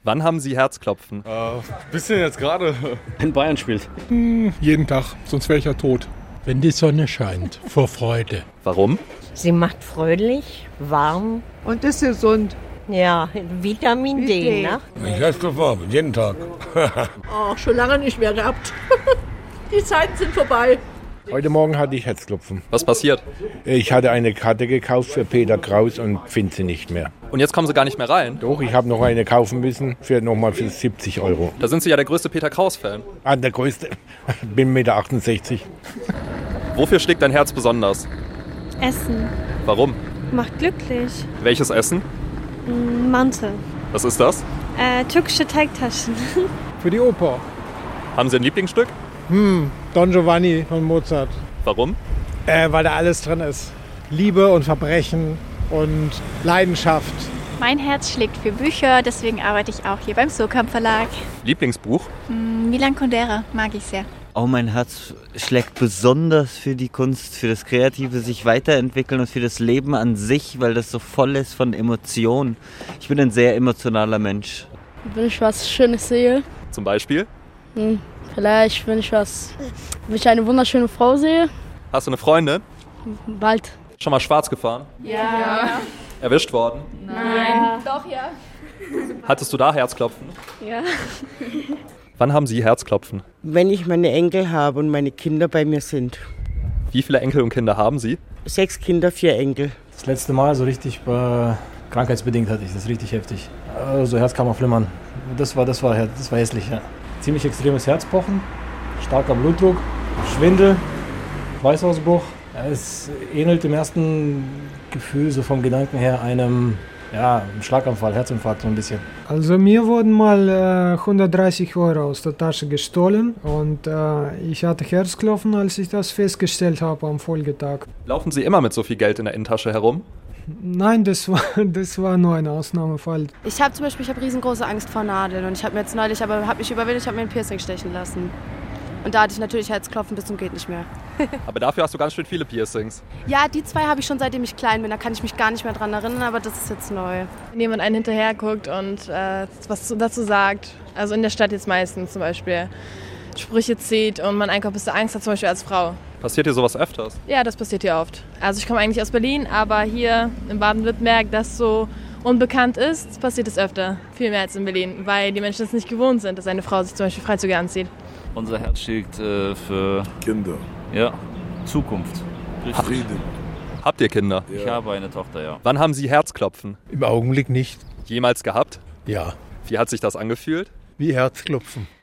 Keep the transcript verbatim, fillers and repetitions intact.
Wann haben Sie Herzklopfen? Äh, bisschen jetzt gerade. Wenn Bayern spielt. Hm, jeden Tag, sonst wäre ich ja tot. Wenn die Sonne scheint, vor Freude. Warum? Sie macht fröhlich, warm. Und ist gesund. Ja, Vitamin D, D. ne? Ich Herzklopfen, jeden Tag. Oh, schon lange nicht mehr gehabt. Die Zeiten sind vorbei. Heute Morgen hatte ich Herzklopfen. Was passiert? Ich hatte eine Karte gekauft für Peter Kraus und finde sie nicht mehr. Und jetzt kommen Sie gar nicht mehr rein? Doch, ich habe noch eine kaufen müssen, für nochmal für siebzig Euro. Da sind Sie ja der größte Peter Kraus-Fan. Ah, der größte. Bin eins Komma achtundsechzig Meter. Wofür schlägt dein Herz besonders? Essen. Warum? Macht glücklich. Welches Essen? Mante. Was ist das? Äh, türkische Teigtaschen. Für die Oper. Haben Sie ein Lieblingsstück? Hm, Don Giovanni von Mozart. Warum? Äh, weil da alles drin ist. Liebe und Verbrechen und Leidenschaft. Mein Herz schlägt für Bücher, deswegen arbeite ich auch hier beim Surkamp Verlag. Lieblingsbuch? Hm, Milan Kundera mag ich sehr. Auch mein Herz schlägt besonders für die Kunst, für das Kreative, sich weiterentwickeln und für das Leben an sich, weil das so voll ist von Emotionen. Ich bin ein sehr emotionaler Mensch. Wenn ich was Schönes sehe. Zum Beispiel? Hm, vielleicht, wenn ich was, wenn ich eine wunderschöne Frau sehe. Hast du eine Freundin? Bald. Schon mal schwarz gefahren? Ja. ja. Erwischt worden? Nein. Ja. Doch, ja. Hattest du da Herzklopfen? Ja. Wann haben Sie Herzklopfen? Wenn ich meine Enkel habe und meine Kinder bei mir sind. Wie viele Enkel und Kinder haben Sie? Sechs Kinder, vier Enkel. Das letzte Mal so richtig äh, krankheitsbedingt hatte ich das, richtig heftig. Also Herzkammerflimmern. Das war, das war, das war hässlich, ja. Ziemlich extremes Herzpochen, starker Blutdruck, Schwindel, Schweißausbruch. Es ähnelt im ersten Gefühl so vom Gedanken her einem ja, Schlaganfall, Herzinfarkt so ein bisschen. Also mir wurden mal äh, hundertdreißig Euro aus der Tasche gestohlen und äh, ich hatte Herzklopfen, als ich das festgestellt habe am Folgetag. Laufen Sie immer mit so viel Geld in der Innentasche herum? Nein, das war, das war nur ein Ausnahmefall. Ich habe zum Beispiel, ich habe riesengroße Angst vor Nadeln und ich habe mir jetzt neulich, aber habe mich überwindet, ich habe mir ein Piercing stechen lassen. Und da hatte ich natürlich Herzklopfen bis zum geht nicht mehr. Aber dafür hast du ganz schön viele Piercings. Ja, die zwei habe ich schon seitdem ich klein bin, da kann ich mich gar nicht mehr dran erinnern, aber das ist jetzt neu. Wenn jemand einen hinterher guckt und äh, was dazu sagt, also in der Stadt jetzt meistens zum Beispiel, Sprüche zieht und man einfach ein bisschen Angst hat, zum Beispiel als Frau. Passiert dir sowas öfters? Ja, das passiert hier oft. Also ich komme eigentlich aus Berlin, aber hier in Baden-Württemberg, das so unbekannt ist, passiert es öfter. Viel mehr als in Berlin, weil die Menschen es nicht gewohnt sind, dass eine Frau sich zum Beispiel Freizüge anzieht. Unser Herz schlägt äh, für Kinder. Ja, Zukunft. Frieden. Habt ihr Kinder? Ich habe eine Tochter, ja. Wann haben Sie Herzklopfen? Im Augenblick nicht. Jemals gehabt? Ja. Wie hat sich das angefühlt? Wie Herzklopfen.